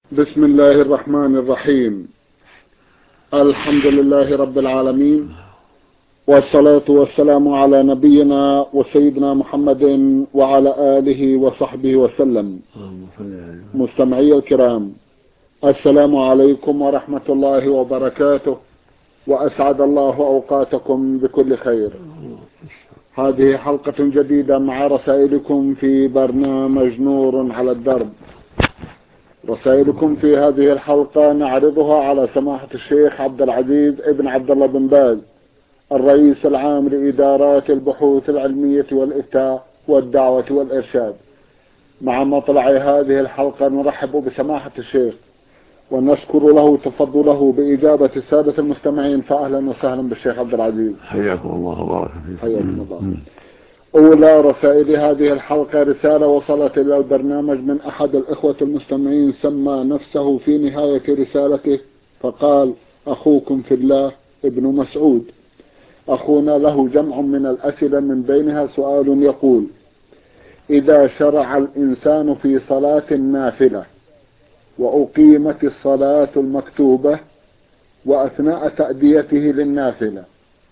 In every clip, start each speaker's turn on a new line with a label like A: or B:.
A: بسم الله الرحمن الرحيم. الحمد لله رب العالمين، والصلاة والسلام على نبينا وسيدنا محمد وعلى آله وصحبه وسلم. مستمعي الكرام، السلام عليكم ورحمة الله وبركاته، وأسعد الله أوقاتكم بكل خير. هذه حلقة جديدة مع رسائلكم في برنامج نور على الدرب. رسائلكم في هذه الحلقة نعرضها على سماحة الشيخ عبد العزيز ابن عبد الله بن باز، الرئيس العام لإدارات البحوث العلمية والإفتاء والدعوة والإرشاد. مع مطلع هذه الحلقة نرحب بسماحة الشيخ ونشكر له تفضله بإجابة السادة المستمعين، فأهلا وسهلا بالشيخ عبد العزيز.
B: حياكم الله وبارك فيكم.
A: حياكم الله. أولى رسائل هذه الحلقة رسالة وصلت إلى البرنامج من أحد الإخوة المستمعين، سمى نفسه في نهاية رسالته فقال: أخوكم في الله ابن مسعود. أخونا له جمع من الأسئلة، من بينها سؤال يقول: إذا شرع الإنسان في صلاة النافلة وأقيمت الصلاة المكتوبة وأثناء تأديته للنافلة،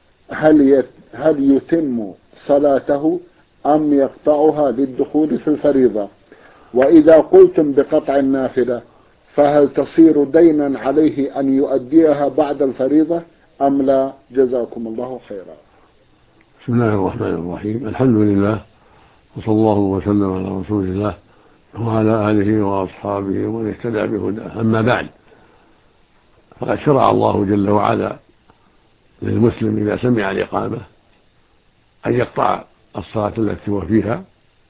A: هل يتم صلاته أم يقطعها للدخول في الفريضة؟ وإذا قلتم بقطع النافلة فهل تصير دينا عليه أن يؤديها بعد الفريضة أم لا؟ جزاكم الله خيرا.
B: بسم الله الرحمن الرحيم. الحمد لله، وصلى الله وسلم على رسول الله وعلى آله وأصحابه ومن اهتدى بهداه. أما بعد، فقد شرع الله جل وعلا للمسلم إذا سمع الإقامة أن يقطع الصلاة التي هو فيها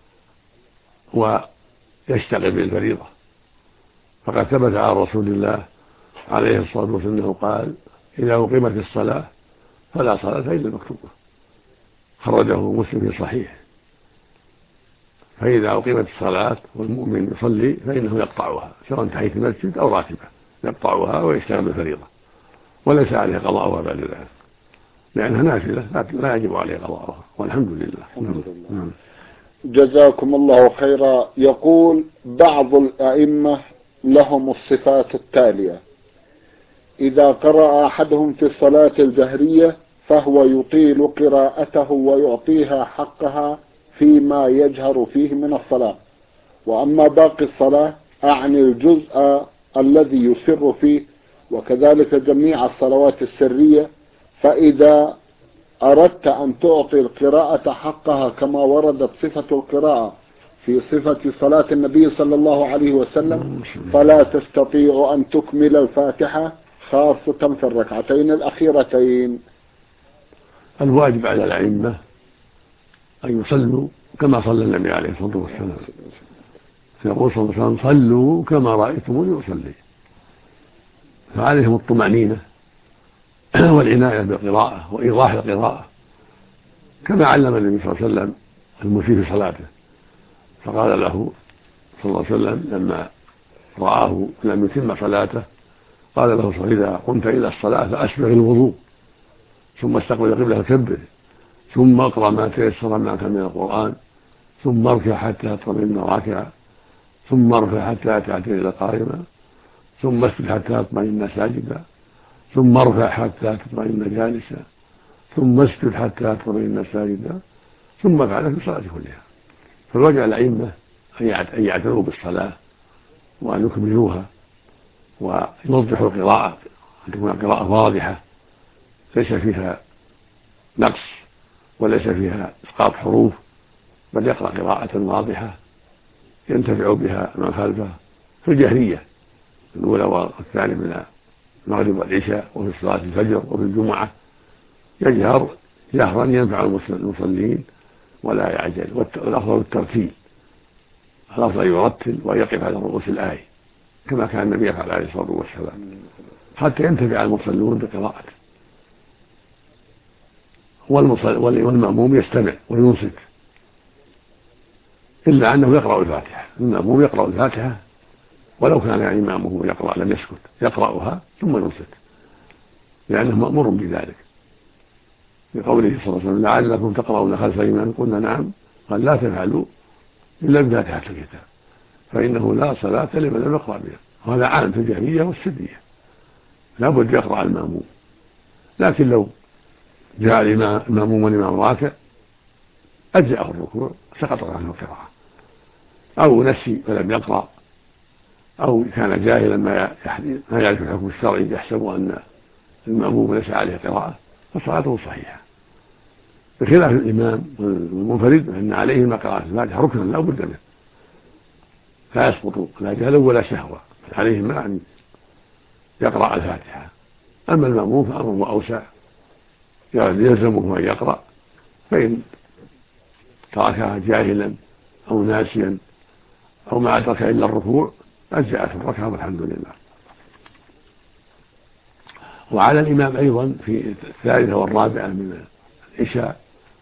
B: ويشتغل بالفريضة. فقد ثبت عن رسول الله عليه الصلاة والسلام أنه قال: إذا أقيمت الصلاة فلا صلاة إلا المكتوبة. خرجه مسلم في صحيح. فإذا أقيمت الصلاة والمؤمن يصلي فإنه يقطعها، سواء تحية المسجد أو راتبة، يقطعها ويشتغل بالفريضة، وليس عليه قضاؤها بعد ذلك، لأنها نافلة لا يجب عليه قضاؤها، والحمد لله.
A: الحمد لله. جزاكم الله خيرا. يقول: بعض الأئمة لهم الصفات التالية: إذا قرأ أحدهم في الصلاة الجهرية فهو يطيل قراءته ويعطيها حقها فيما يجهر فيه من الصلاة، وأما باقي الصلاة أعني الجزء الذي يسر فيه، وكذلك جميع الصلوات السرية، فإذا أردت أن تعطي القراءة حقها كما وردت صفة القراءة في صفة صلاة النبي صلى الله عليه وسلم، فلا تستطيع أن تكمل الفاتحة خاصة في الركعتين الأخيرتين.
B: الواجب على الأئمة أن يصلوا كما صلى النبي عليه الصلاة والسلام. يقول صلى الله عليه وسلم: صلوا كما رأيتموني أصلي. فعليهم الطمأنينة والعناية بالقراءة وإيضاح القراءة، كما علم النبي صلى الله عليه وسلم المسيء في صلاته، فقال له صلى الله عليه وسلم لما رآه لم يتم صلاته قال له: إذا قمت إلى الصلاة فأسبغ الوضوء، ثم استقبل القبلة فكبر، ثم اقرأ ما تيسر معك من القرآن، ثم اركع حتى تطمئن راكعا، ثم ارفع حتى تعتدل قائما، ثم اسجد حتى تطمئن ساجدا، ثم ارفع حتى تطمئن جالسا، ثم اسجد حتى تطمئن ساجدا، ثم افعل في الصلاة كلها. فالواجب على الأئمة أن يعتنوا بالصلاة وأن يكملوها ويوضحوا القراءة، أن تكون قراءة واضحة ليس فيها نقص وليس فيها إسقاط حروف، بل يقرأ قراءة واضحة ينتفع بها من خلفه في الجهرية الأولى والثانية من المغرب والعشاء، وفي صلاة الفجر وفي الجمعة يجهر جهرا ينفع المصلين ولا يعجل. والأفضل الترتيل، الأفضل يرتل ويقف على رؤوس الآية كما كان النبي يفعل عليه الصلاة والسلام، حتى ينتفع المصلون بقراءته. والمأموم يستمع وينصت، إلا أنه يقرأ الفاتحة. المأموم يقرأ الفاتحة ولو كان إمامه يقرأ لم يسكت، يقرأها ثم ينصت، لأنه مأمور بذلك، لقوله صلى الله عليه وسلم: لعلكم تقرؤون خلف الإمام. قلنا: نعم. قال: لا تفعلوا إلا بفاتحة الكتاب، فإنه لا صلاة لمن لم يقرأ بها. وهذا عام في الجهرية والسرية، لا بد يقرأ المأموم. لكن لو جاء المأموم والإمام راكع أجزأه الركوع، سقطت عنه القراءة، أو نسي فلم يقرأ، أو كان جاهلا ما يعرف الحكم الشرعي يحسب أن المأموم ليس عليه قراءة، فصلاته صحيحة، بخلاف الإمام والمنفرد فإن عليهما قراءة الفاتحة ركنا لا بد منه، لا يسقط لا جهلا ولا شهوة، عليهما أن يقرأ الفاتحة. أما المأموم فأمره أوسع، يلزمه أن يقرأ، فإن تركها جاهلا أو ناسيا أو ما أدرك إلا الركوع أجزأت الركعة والحمد لله. وعلى الإمام أيضا في الثالثة والرابعة من العشاء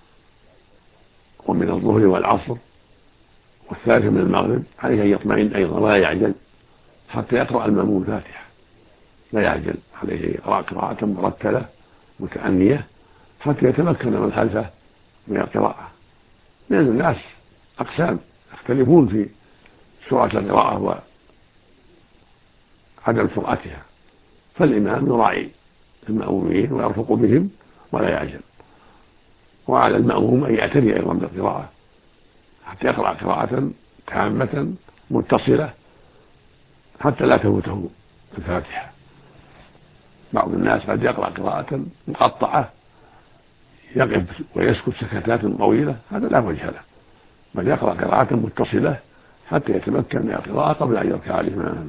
B: ومن الظهر والعصر والثالثة من المغرب عليه أن يطمئن أيضا ولا يعجل حتى يقرأ المأموم الفاتحة، لا يعجل، عليه يقرأ قراءة مرتلة متأنية حتى يتمكن من خلفه من القراءة، لأن الناس أقسام يختلفون في سرعة القراءة وعدم سرعتها، فالإمام يراعي المأمومين ويرفق بهم ولا يعجل. وعلى المأموم أن يعتني أيضا بالقراءة حتى يقرأ قراءة تامة متصلة حتى لا تفوته الفاتحة. بعض الناس قد يقرأ قراءة مقطعة يقف ويسكت سكتات طويلة، هذا لا وجه له، بل يقرأ قراءة متصلة حتى يتمكن من القراءة قبل أن يركع الإمام.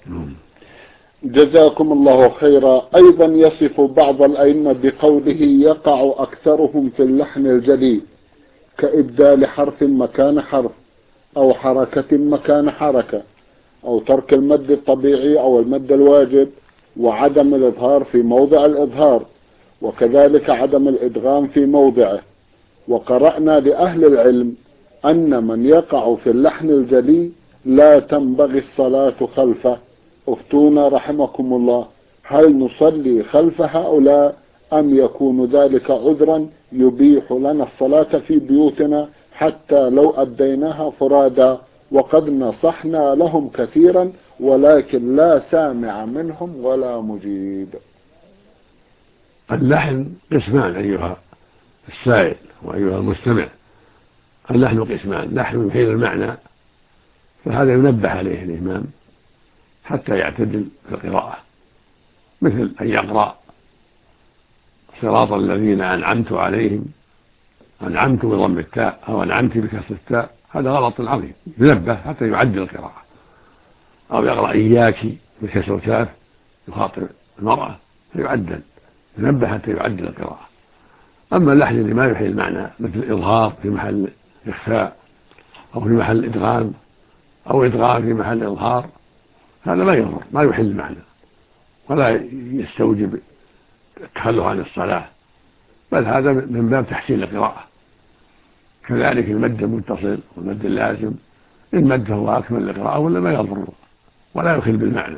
A: جزاكم الله خيرا. أيضا يصف بعض الأئمة بقوله يقع أكثرهم في اللحن الجلي كإبدال حرف مكان حرف أو حركة مكان حركة أو ترك المد الطبيعي أو المد الواجب وعدم الإظهار في موضع الإظهار، وكذلك عدم الإدغام في موضعه. وقرأنا لأهل العلم أن من يقع في اللحن الجلي لا تنبغي الصلاة خلفه. افتونا رحمكم الله، هل نصلي خلف هؤلاء أم يكون ذلك عذرا يبيح لنا الصلاة في بيوتنا حتى لو أديناها فرادا؟ وقد نصحنا لهم كثيرا ولكن لا سامع منهم ولا مجيب.
B: اللحن قسمان أيها السائل وأيها المستمع، اللحن قسمان: لحن يحيل المعنى، فهذا ينبه عليه الإمام حتى يعتدل في القراءة، مثل أن يقرأ صراط الذين أنعمت عليهم، أنعمت بضم التاء أو أنعمت بكسر التاء، هذا غلط عظيم، ينبه حتى يعدل القراءة. أو يقرأ إياك بكسر الكاف يخاطب المرأة فيعدل، ينبه حتى يعدل القراءة. أما اللحن اللي ما يحيل المعنى مثل الإظهار في محل إخفاء أو في محل إدغام أو إدغام في محل إظهار، هذا ما يضر، ما يحل المعنى ولا يستوجب التخلف عن الصلاة، بل هذا من باب تحسين القراءة. كذلك المد المتصل والمد اللازم، إن مده هو أكمل القراءة ولا ما يضر ولا يخل بالمعنى.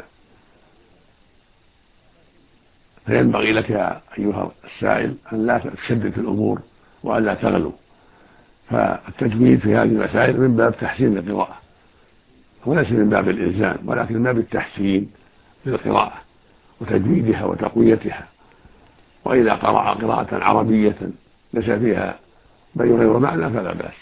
B: فينبغي لك يا أيها السائل أن لا تشدد في الأمور وأن لا تغلو، فالتجويد في هذه المسائل من باب تحسين القراءة وليس من باب الإلزام، ولكن من باب التحسين للقراءة وتجويدها وتقويتها. وإذا قرأ قراءة عربية ليس فيها بين غير معنى فلا بأس.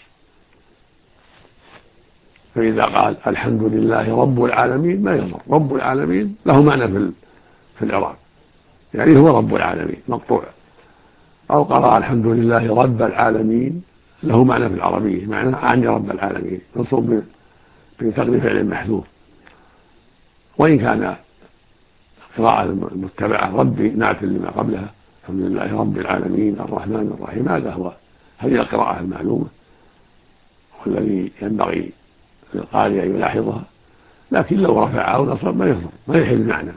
B: فإذا قال الحمد لله رب العالمين ما يضر، رب العالمين له معنى في الإعراب، يعني هو رب العالمين مقطوع. أو قرأ الحمد لله رب العالمين له معنى في العربية، معنى عني رب العالمين، منصوب بتقدير فعل محذوف. وإن كان قراءة المتبعة ربي نعت لما قبلها، الحمد لله رب العالمين الرحمن الرحيم، هذه القراءة المعلومة والذي ينبغي للقارئ أن يلاحظها. لكن لو رفع أو نصب ما يضر، ما يحل المعنى.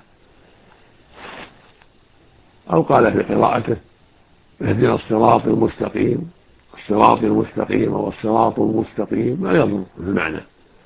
B: أو قال في قراءته اهدنا الصراط المستقيم، الصراط المستقيم والصراط المستقيم، ما يضر في المعنى.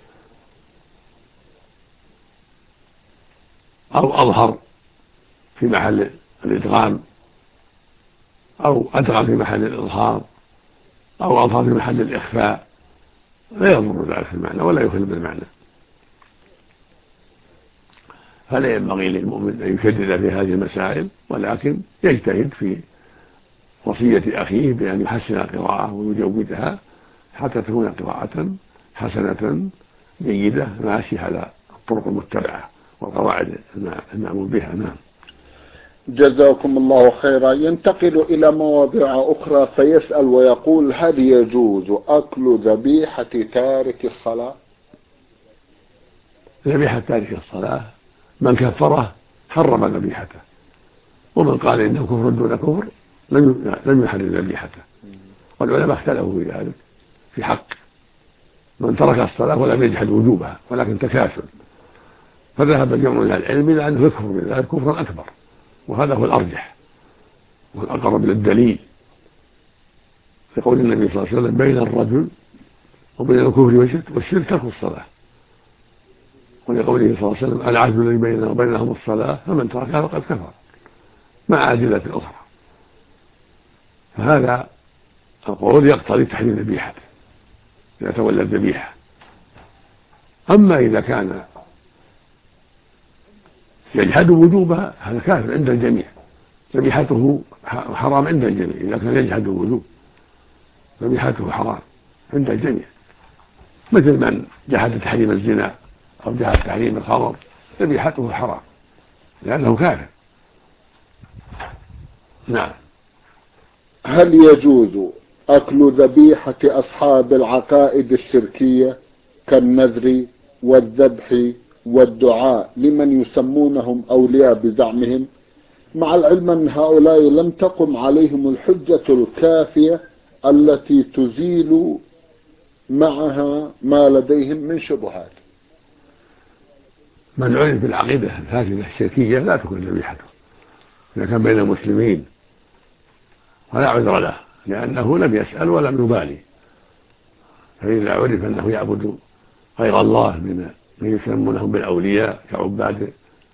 B: أو أظهر في محل الإدغام أو أدغم في محل الإظهار أو أظهر في محل الإخفاء، لا يضر ذلك في المعنى ولا يخل بالمعنى. فلا ينبغي للمؤمن أن يشدد في هذه المسائل، ولكن يجتهد في وصية أخيه بأن يحسن القراءة ويجودها حتى تكون قراءة حسنة جيدة ماشية على الطرق المتبعة والقواعد المعمول بها. نعم.
A: جزاكم الله خيرا. ينتقل إلى مواضيع أخرى فيسأل ويقول: هل يجوز أكل ذبيحة تارك الصلاة؟
B: ذبيحة تارك الصلاة من كفره حرم ذبيحته، ومن قال إنه كفر دون كفر لم يحرم ذبيحته، والعلماء اختلفوا في ذلك في حق من ترك الصلاة ولم يجحد وجوبها ولكن تكاسل، فذهب جمع من العلم إلى أنه يكفر بذلك كفرا أكبر، وهذا هو الأرجح والأقرب للدليل، يقول النبي صلى الله عليه وسلم: بين الرجل وبين الكفر والشرك ترك الصلاة، ولقوله صلى الله عليه وسلم: العهد الذي بيننا وبينهم الصلاة فمن تركها فقد كفر، مع أدلة أخرى. فهذا القول يقتضي تحريم ذبيحته إذا تولى الذبيحة. أما إذا كان يجحد وجوبها هذا كافر عند الجميع، ذبيحته حرام عند الجميع. إذا كان يجحد الوجوب ذبيحته حرام عند الجميع، مثل من جحد تحريم الزنا أو جحد تحريم الخمر ذبيحته حرام لأنه كافر. نعم.
A: هل يجوز أكل ذبيحة أصحاب العقائد الشركية كالنذر والذبح والدعاء لمن يسمونهم أولياء بزعمهم، مع العلم أن هؤلاء لم تقم عليهم الحجة الكافية التي تزيل معها ما لديهم من شبهات؟
B: من عرف بالعقيدة الفاسدة الشركية لا تكون ذبيحته إذا كان بين المسلمين، ولا عذر له لأنه لم يسأل ولم يبالي. فإذا عرف أنه يعبد غير الله من يسمونهم بالأولياء كعباد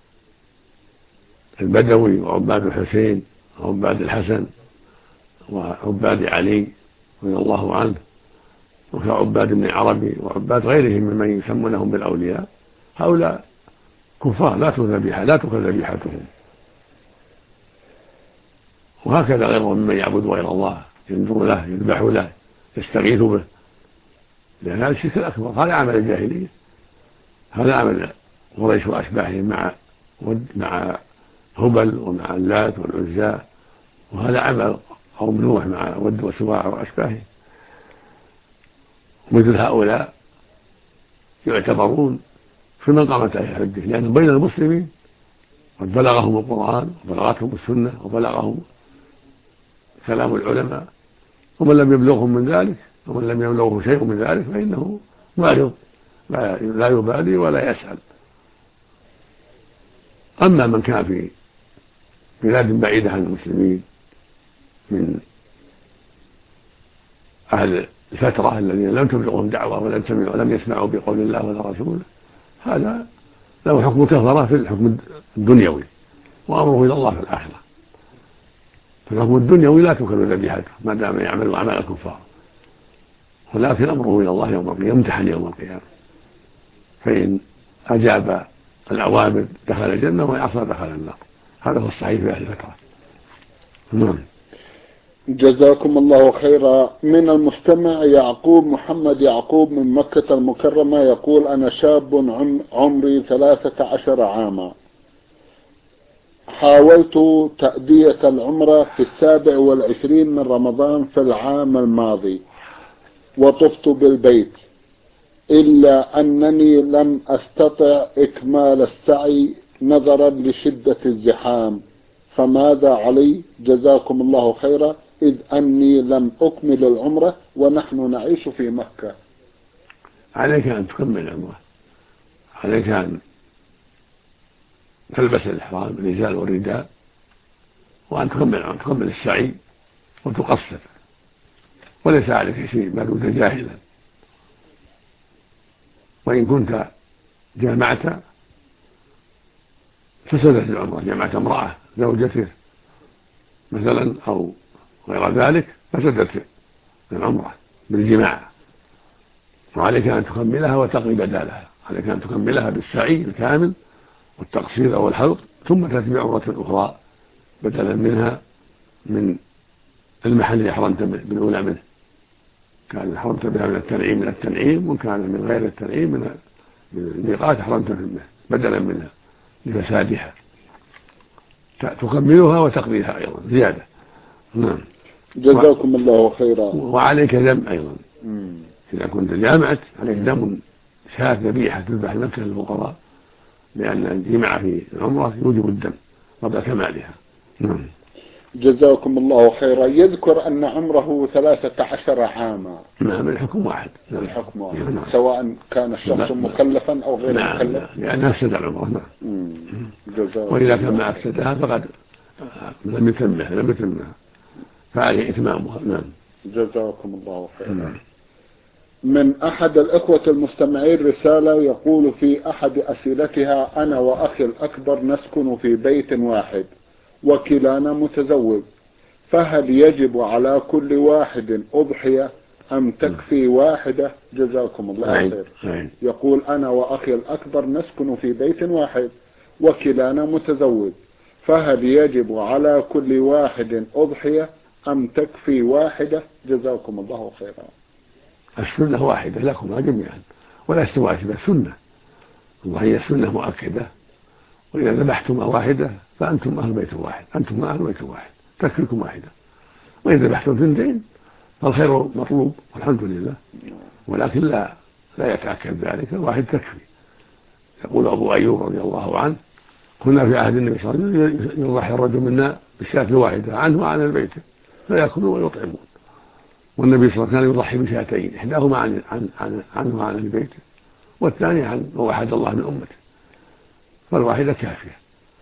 B: البدوي وعباد الحسين وعباد الحسن وعباد علي رضي الله عنه وكعباد ابن عربي وعباد غيرهم ممن يسمونهم بالأولياء، هؤلاء كفار لا تؤكل ذبيحتهم. وهكذا غيرهم ممن يعبد غير الله، ينذر له، يذبح له، يستغيث به، لأن هذا الشرك الأكبر، هذا عمل الجاهلية، هذا عمل قريش وأشباههم مع هبل ومع اللات والعزى، وهذا عمل قوم نوح مع ود وسواع وأشباههم. مثل هؤلاء يعتبرون في منقمة أهل الحجة لأنهم بين المسلمين قد بلغهم القرآن وبلغتهم السنة وبلغهم كلام العلماء، ومن لم يبلغهم من ذلك ومن لم يبلغه شيء من ذلك فإنه معرض لا يبالي ولا يسأل. أما من كان في بلاد بعيدة عن المسلمين من أهل الفترة الذين لم تبلغهم دعوة ولم يسمعوا بقول الله ولا رسوله، هذا له حكم كفرة في الحكم الدنيوي، وأمره إلى الله في الآخرة. فالحكم الدنيوي لا تؤكل ذبيحته ما دام يعمل أعمال الكفار، ولكن أمره إلى الله يوم القيامة، يمتحن يوم القيامة، فإن أجاب الأوامر دخل الجنة وإن عصى دخل النار. هذا هو الصحيح في أهل الفترة. نعم.
A: جزاكم الله خيرا. من المستمع يعقوب محمد يعقوب من مكة المكرمة يقول: أنا شاب عمري 13 عاما، حاولت تأدية العمرة في 27 من رمضان في العام الماضي وطفت بالبيت، إلا أنني لم أستطع إكمال السعي نظرا لشدة الزحام، فماذا علي؟ جزاكم الله خيرا، إذ أني لم أكمل العمرة ونحن نعيش في مكة.
B: عليك أن تكمل العمرة، عليك أن تلبس الإحرام الرجال والرداء، وأن تكمل السعي وتقصر، وليس عليك شيء ما دمت جاهلا. وإن كنت جامعت فسدت العمرة، جامعت امرأة زوجته مثلا أو غير ذلك فسدت العمرة بالجماع، وعليك أن تكملها وتقضي بدالها، عليك أن تكملها بالسعي الكامل والتقصير أو الحلق، ثم تأتي بعمرة أخرى بدلا منها من المحل اللي أحرمت بالأولى منه. كان حرمت بها من التنعيم، وكان من غير التنعيم من الميقات حرمت منه بدلا منها لفسادها، تكملها وتقضيها أيضا زيادة. نعم.
A: جزاكم الله خيرا.
B: وعليك دم أيضا إذا كنت جامعت، عليك دم شاة ذبيحة تذبح لمكة للفقراء، لأن الجماعة في العمرة يوجب الدم قبل كمالها. نعم.
A: جزاكم الله خيرا. يذكر أن عمره 13 عاما.
B: نعم، الحكم واحد.
A: الحكم واحد.
B: نعم.
A: سواء كان الشخص مكلفا أو غير مكلف.
B: لأنه أفسد العمرة. نعم. وإذا كان ما أفسدها فقد لم يتمها فعليه إتمامها. نعم.
A: جزاكم الله خيرا. من أحد الإخوة المستمعين رسالة يقول في أحد أسئلتها: أنا وأخي الأكبر نسكن في بيت واحد وكلانا متزوج، فهل يجب على كل واحد أضحية أم تكفي واحدة؟ جزاكم الله خير. يقول: أنا وأخي الأكبر نسكن في بيت واحد وكلانا متزوج، فهل يجب على كل واحد أضحية أم تكفي واحدة؟ جزاكم الله خيرا.
B: السنة واحدة لكم جميعا ولا واجبة، سنة، وهي سنة مؤكدة. وإذا ذبحتم واحدة فأنتم أهل بيت واحد، أنتم أهل بيت واحد، تكفيكم واحدة. وإذا ذبحتم ثنتين فالخير مطلوب والحمد لله، ولكن لا يتأكد ذلك، الواحد تكفي. يقول أبو أيوب رضي الله عنه: كنا في عهد النبي صلى الله عليه وسلم يضحي الرجل منا بشاة واحدة عنه وعن البيت فيأكلون ويطعمون، والنبي صلى الله عليه وسلم كان يضحي بشاتين، إحداهما عنه وعن البيت، والثاني عن من وحد الله من أمته، فالواحدة كافية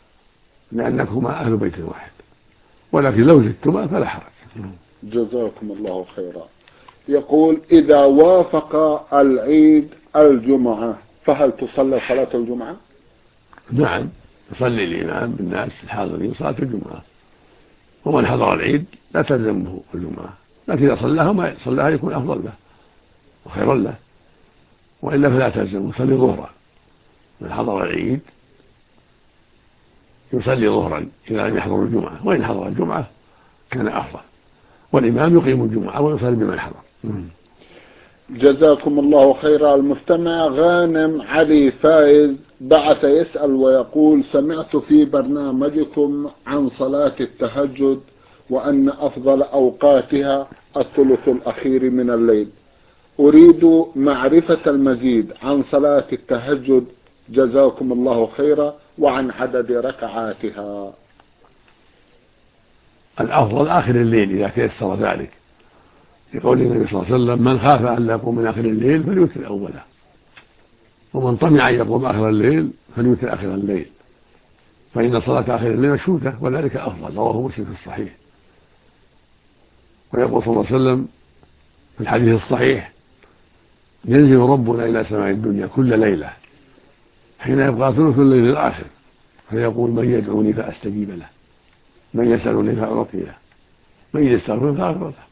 B: لأنكما أهل بيت واحد، ولكن لو زدتما فلا حرج.
A: جزاكم الله خيرا. يقول: إذا وافق العيد الجمعة فهل تصلى صلاة الجمعة؟
B: نعم، يصلي الإمام بالناس الحاضرين صلاة الجمعة، ومن حضر العيد لا تلزمه الجمعة، لكن إذا صلاها يكون أفضل له وخيرا له، وإلا فلا تلزمه، يصلي ظهرا. من حضر العيد يصلي ظهرا إذا لم يحضر الجمعة، وإن حضر الجمعة كان أفضل، والإمام يقيم الجمعة ويصلي بمن حضر.
A: جزاكم الله خيرا. المستمع غانم علي فايز بعث يسأل ويقول: سمعت في برنامجكم عن صلاة التهجد وأن أفضل أوقاتها الثلث الأخير من الليل، أريد معرفة المزيد عن صلاة التهجد جزاكم الله خيرا وعن عدد ركعاتها.
B: الأفضل آخر الليل إذا تيسر ذلك، يقول النبي صلى الله عليه وسلم: من خاف أن لا يقوم من آخر الليل فليوتر أوله، ومن طمع أن يقوم آخر الليل فليوتر آخر الليل، فإن صلاة آخر الليل مشهودة وذلك أفضل. رواه مسلم في الصحيح. ويقول صلى الله عليه وسلم في الحديث الصحيح: ينزل ربنا إلى سماء الدنيا كل ليلة حين يبقى ثلث الليل الآخر، فيقول: من يدعوني فأستجيب له، من يسألني فأعطي له، من يستغفر فأغفر له.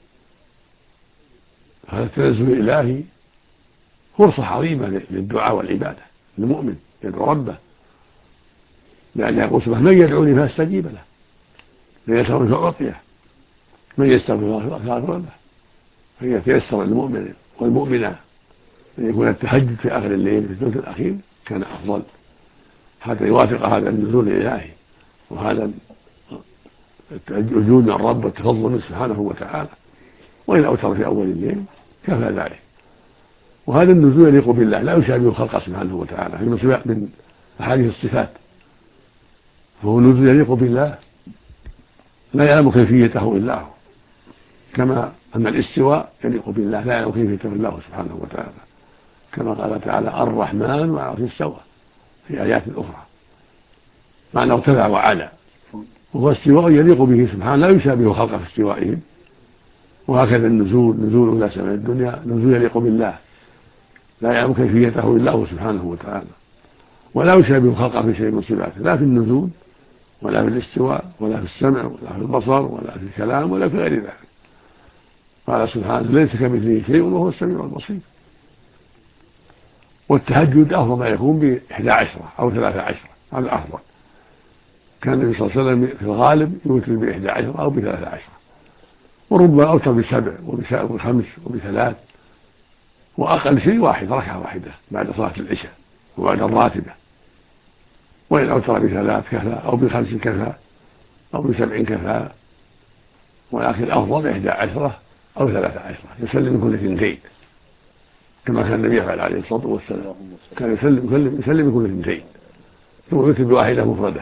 B: هذا التنزل الإلهي فرصة عظيمة للدعاء والعبادة، المؤمن يدعو ربه، لأن يقول سبحانه: من يدعوني فأستجيب له، من يسألني فأعطيه، من يستغفر فأغفر له. فيتيسر المؤمن والمؤمنة أن يكون التهجد في آخر الليل في الثلث الأخير كان أفضل، حتى يوافق هذا النزول الإلهي وهذا الوجود من الرب والتفضل منه سبحانه وتعالى. وإن أوتر في أول الليل كفى ذلك. وهذا النزول يليق بالله، لا يشابه الخلق سبحانه وتعالى، من أحاديث الصفات، فهو نزول يليق بالله لا يعلم كيفيته إلا هو، كما أن الاستواء يليق بالله لا يعلم كيفيته إلا هو سبحانه وتعالى، كما قال تعالى: الرحمن على العرش استوى في آيات أخرى، معنى ارتفع وعلى، وهو استواء يليق به سبحانه لا يشابه خلقه في استوائهم. وهكذا نزول إلى سماء الدنيا نزول يليق بالله لا يعلم كيفيته إلا هو سبحانه وتعالى، ولا يشابه خلقه في شيء من صفاته، لا في النزول ولا في الاستواء ولا في السمع ولا في البصر ولا في الكلام ولا في غير ذلك. قال سبحانه: ليس كمثله شيء وهو السميع البصير. والتهجد أفضل ما يكون ب11 أو 13، هذا أفضل. كان النبي صلى الله عليه وسلم في الغالب يوتر ب11 أو ب13، وربما أوتر ب7 وب5 وب3، وأقل شيء ركعة واحدة بعد صلاة العشاء وبعد الراتبة. وإن أوتر ب3 كفى، أو ب5 كفى، أو ب7 كفى، ولكن الأفضل 11 أو 13، يسلم من كل 2، كما كان النبي يفعل عليه الصلاة والسلام، كان يسلم من كل 2 ثم يوتر بواحدة مفردة.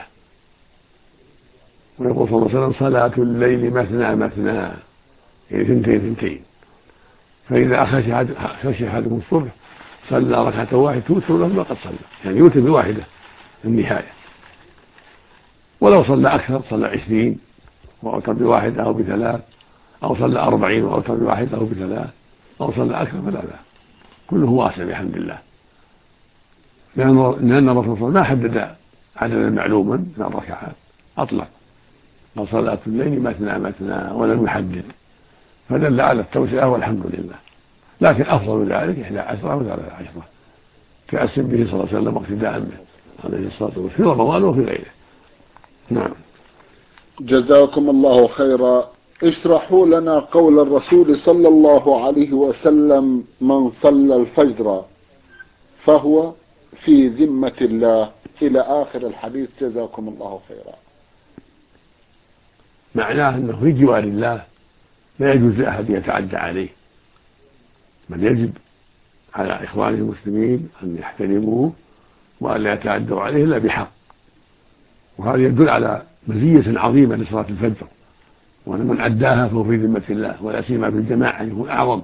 B: ويقول صلى الله عليه وسلم: صلاة الليل مثنى مثنى، يعني 2 فإذا خشي أحدكم الصبح صلى ركعة واحدة توتر له ما قد صلى، يعني يوتر بواحدة في النهاية. ولو صلى أكثر، صلى 20 وأوتر بواحدة أو ب3، أو صلى 40 وأوتر بواحدة أو ب3، أو صلى أكثر، فلا بأس، كله واسع بحمد الله. لأن الرسول صلى الله عليه وسلم ما حدد عددا معلوما من الركعات، أطلق: صلاة الليل مثنى مثنى، ولم يحدد، فدل على التوسعة والحمد لله. لكن أفضل من ذلك 11 أو 13، تأسم به صلى الله عليه وسلم واقتداء به عليه الصلاة والسلام في رمضان وفي غيره. نعم.
A: جزاكم الله خيرا. اشرحوا لنا قول الرسول صلى الله عليه وسلم: من صلى الفجر فهو في ذمة الله، إلى آخر الحديث، جزاكم الله خيرا.
B: معناه أنه في جوار الله، لا يجوز لأحد يتعدى عليه، بل يجب على إخوانه المسلمين أن يحترموه وأن لا يتعدوا عليه إلا بحق. وهذا يدل على مزية عظيمة لصلاة الفجر، وأن من أداها فهو في ذمة الله، ولا سيما بالجماعة يكون أعظم.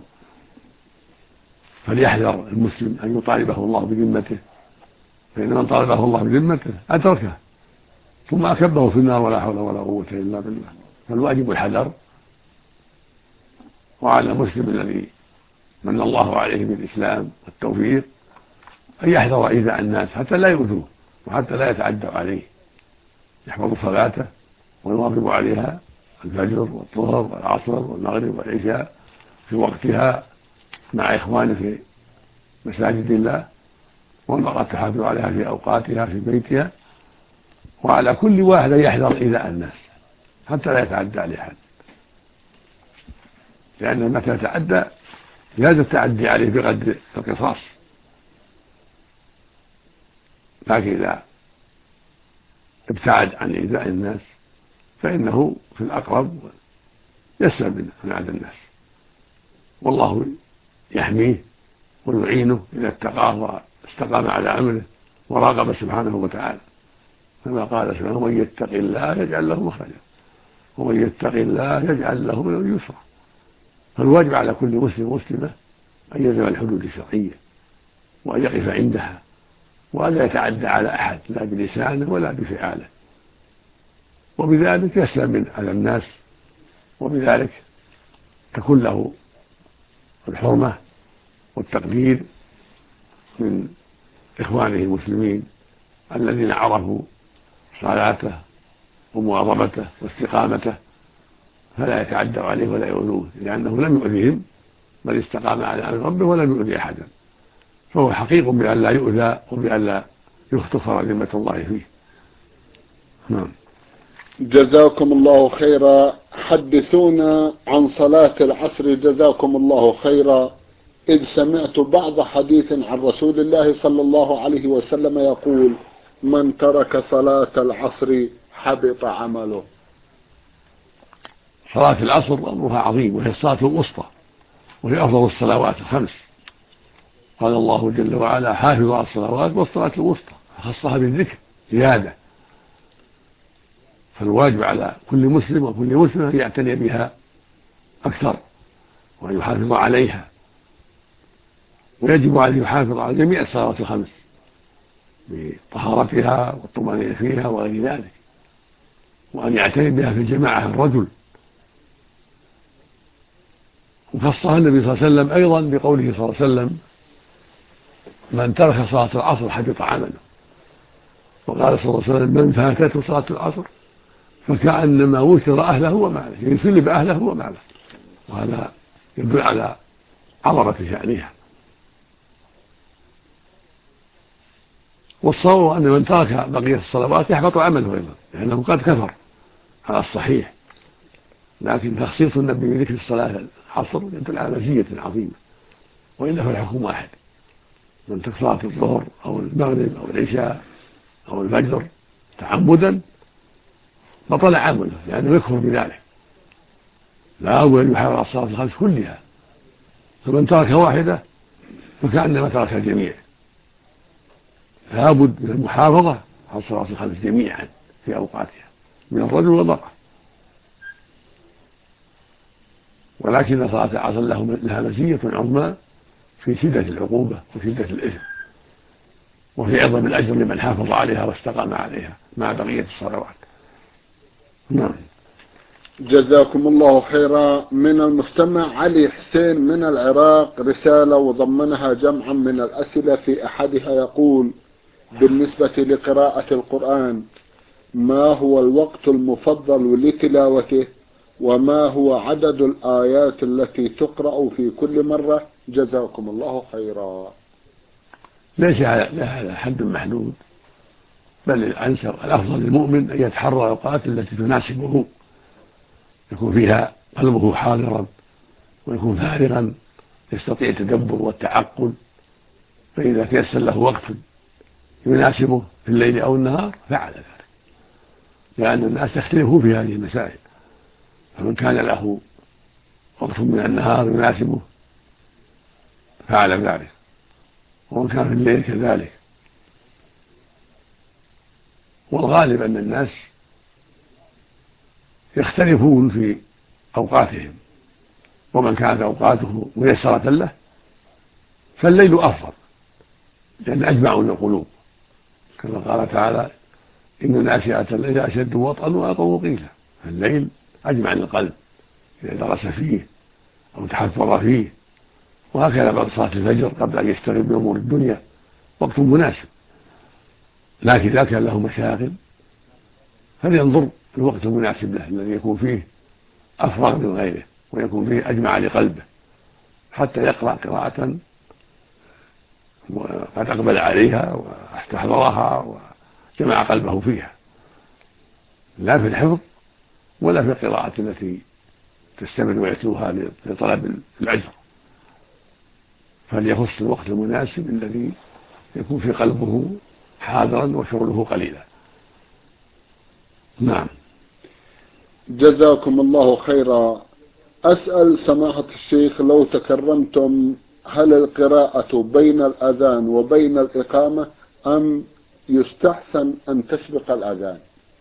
B: فليحذر المسلم أن يطالبه الله بذمته، فإن من طالبه الله بذمته أدركه ثم أكبه في النار، ولا حول ولا قوة إلا بالله. فالواجب الحذر. وعلى المسلم الذي من الله عليه بالإسلام والتوفيق أن يحذر إيذاء الناس حتى لا يؤذوه وحتى لا يتعدوا عليه، يحفظ صلاته ويواظب عليها: الفجر والظهر والعصر والمغرب والعشاء في وقتها مع إخوانه في مساجد الله، والمرأة تحافظ عليها في أوقاتها في بيتها. وعلى كل واحد أن يحذر إيذاء الناس حتى لا يتعدى عليه أحد، لأن متى يتعدى جاز التعدي عليه بقدر القصاص. لكن إذا ابتعد عن إيذاء الناس فإنه في الأقرب يسلم من أذى الناس، والله يحميه ويعينه إذا اتقاه واستقام على أمره وراقب سبحانه وتعالى، كما قال سبحانه: ومن يتق الله يجعل له مخرجا ومن يتق الله يجعل له من أمره يسرا. فالواجب على كل مسلم ومسلمة أن يلزم الحدود الشرعية وأن يقف عندها، وأن لا يتعدى على أحد لا بلسانه ولا بفعاله، وبذلك يسلم من أذى الناس، وبذلك تكون له الحرمة والتقدير من إخوانه المسلمين الذين عرفوا صلاته ومواظبته واستقامته، فلا يتعدوا عليه ولا يؤذوه، لأنه لم يؤذيهم بل استقام على أمر ربه ولم يؤذي أحدا، فهو حقيق بأن لا يؤذى وبأن لا يختصر ذمة الله فيه. نعم.
A: جزاكم الله خيرا. حدثونا عن صلاة العصر جزاكم الله خيرا، إذ سمعت بعض حديث عن رسول الله صلى الله عليه وسلم يقول: من ترك صلاة العصر حبط عمله.
B: صلاة العصر أمرها عظيم، وهي الصلاة الوسطى، وهي أفضل الصلوات الخمس. قال الله جل وعلا: حافظوا على الصلوات والصلاة الوسطى، خصها بالذكر زيادة. فالواجب على كل مسلم وكل مسلمة أن يعتني بها أكثر وأن يحافظ عليها، ويجب عليه يحافظ على جميع الصلوات الخمس بطهارتها والطمأنينة فيها وغير ذلك، وأن يعتني بها في الجماعة الرجل. وخصها النبي صلى الله عليه وسلم أيضا بقوله صلى الله عليه وسلم: من ترك صلاة العصر حبط عمله. وقال صلى الله عليه وسلم: من فاتته صلاة العصر فكأنما وتر أهله وماله، يعني سلب أهله وماله. وهذا يدل على عظمة شأنها. والصواب أن من ترك بقية الصلوات يحبط عمله أيضا لأنه قد كفر على الصحيح. لكن تخصيص النبي بذكر الصلاة العصر يدل على مزية عظيمة، وإلا فالحكم واحد. من ترك صلاة الظهر أو المغرب أو العشاء أو الفجر تعمدا بطل عمله لأنه يكفر بذلك، لا بد أن يحافظ على الصلاة الخمس كلها، فمن ترك واحدة فكأنما ترك الجميع. لا بد من المحافظة على الصلاة الخمس جميعا في أوقاتها من الرجل والمرأة. ولكن صلاة العصر لها مزية عظمى في شدة العقوبة وشدة الإثم، وفي عظم الأجر لمن حافظ عليها واستقام عليها مع بقية الصلوات. نعم.
A: جزاكم الله خيرا. من المستمع علي حسين من العراق رسالة وضمنها جمعا من الأسئلة، في أحدها يقول: بالنسبة لقراءة القرآن ما هو الوقت المفضل لتلاوته، وما هو عدد الآيات التي تقرأ في كل مرة؟ جزاكم الله خيرا.
B: ليس لها حد محدود، بل الأفضل للمؤمن أن يتحرى الأوقات التي تناسبه، يكون فيها قلبه حاضرا ويكون فارغا يستطيع التدبر والتعقل. فإذا تيسر له وقت يناسبه في الليل أو النهار فعل ذلك، لأن الناس يختلفون في هذه المسائل، فمن كان له وقت من النهار يناسبه فعل ذلك، ومن كان في الليل كذلك. والغالب أن الناس يختلفون في أوقاتهم، ومن كانت أوقاته ميسرة له فالليل أفضل، لأن أجمع القلوب، كما قال تعالى: إن ناشئة الليل أشد وطئا وأقوم قيلا. فالليل أجمع للقلب إذا درس فيه أو تحفظ فيه. وهكذا بعد صلاة الفجر قبل أن يشتغل بأمور الدنيا وقت مناسب. لكن إذا كان له مشاغل فلينظر الوقت المناسب له الذي يكون فيه أفرغ من غيره ويكون فيه أجمع لقلبه، حتى يقرأ قراءة وقد أقبل عليها واستحضرها وجمع قلبه فيها، لا في الحفظ ولا في القراءة التي تستمر ويتلوها لطلب الأجر. فليخص الوقت المناسب الذي يكون في قلبه حاضرا وشغله قليلا. نعم.
A: جزاكم الله خيرا. أسأل سماحة الشيخ لو تكرمتم، هل القراءة بين الأذان وبين الإقامة أم يستحسن أن تسبق الأذان؟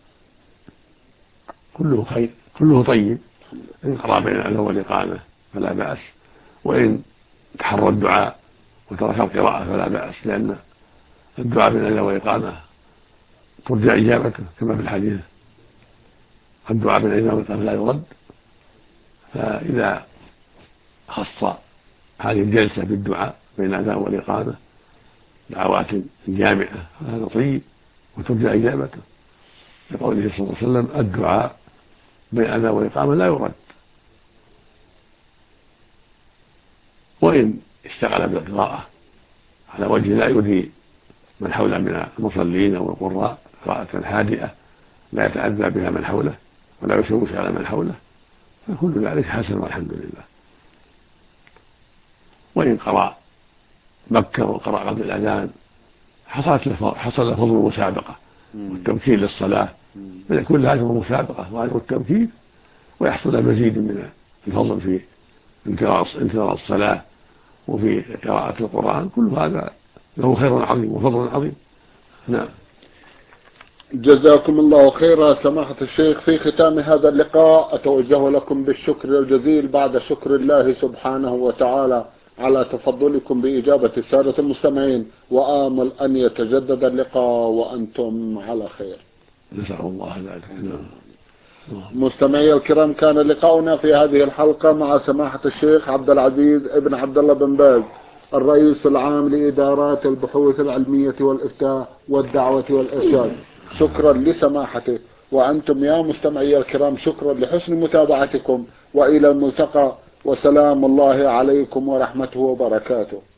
B: كله خير، كله طيب. إن قرأ بين الأذان والإقامة فلا بأس، وإن تحرى الدعاء وترك القراءة فلا بأس، لأن الدعاء بين الأذان والإقامة ترجى إجابته كما في الحديث: الدعاء بين الأذان والإقامة لا يرد. فإذا خص هذه الجلسة بالدعاء بين الأذان والإقامة دعوات جامعة هذا طيب وترجى إجابته، لقوله صلى الله عليه وسلم: الدعاء بين الأذان والإقامة لا يرد. وإن اشتغل بالقراءة على وجه لا يؤذي من حوله من المصلين أو القراء قراءة هادئة لا يتأذى بها من حوله ولا يشوش على من حوله، فكل ذلك حسن والحمد لله. وإن قرأ بكر وقرأ قبل الأذان حصل له فضل المسابقة والتمكين للصلاة، فيكون له أجر المسابقة وأجر التمكين، ويحصل له مزيد من الفضل في انتظار الصلاة وفي قراءة القرآن. كل هذا له خير عظيم وفضل عظيم. نعم.
A: جزاكم الله خيرا سماحة الشيخ. في ختام هذا اللقاء أتوجه لكم بالشكر الجزيل بعد شكر الله سبحانه وتعالى على تفضلكم بإجابة السادة المستمعين، وآمل أن يتجدد اللقاء وأنتم على خير.
B: نسأل الله ذلك.
A: مستمعي الكرام، كان لقاؤنا في هذه الحلقة مع سماحة الشيخ عبد العزيز ابن عبد الله بن باز، الرئيس العام لإدارات البحوث العلمية والإفتاء والدعوة والإرشاد. شكرا لسماحته، وأنتم يا مستمعي الكرام شكرا لحسن متابعتكم، وإلى الملتقى، وسلام الله عليكم ورحمته وبركاته.